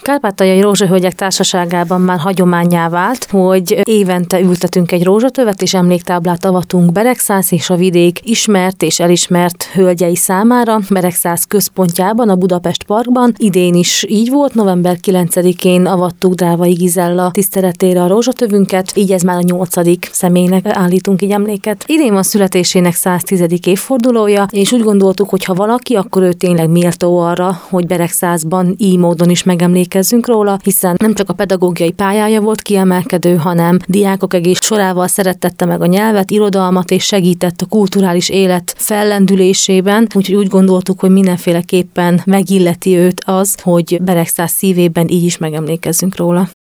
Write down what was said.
Kárpátaljai Rózsahölgyek Társaságában már hagyománnyá vált, hogy évente ültetünk egy rózsatövet és emléktáblát avatunk Beregszász és a vidék ismert és elismert hölgyei számára Beregszász központjában, a Budapest Parkban. Idén is így volt, november 9-én avattuk Drávai Gizella tiszteletére a rózsatövünket, így ez már a 8. személynek állítunk így emléket. Idén van születésének 110. évfordulója, és úgy gondoltuk, hogy ha valaki, akkor ő tényleg méltó arra, hogy Beregszászban így módon is megemlékezzünk róla, hiszen nem csak a pedagógiai pályája volt kiemelkedő, hanem diákok egész sorával szerettette meg a nyelvet, irodalmat és segített a kulturális élet fellendülésében, úgyhogy úgy gondoltuk, hogy mindenféleképpen megilleti őt az, hogy Beregszász szívében így is megemlékezzünk róla.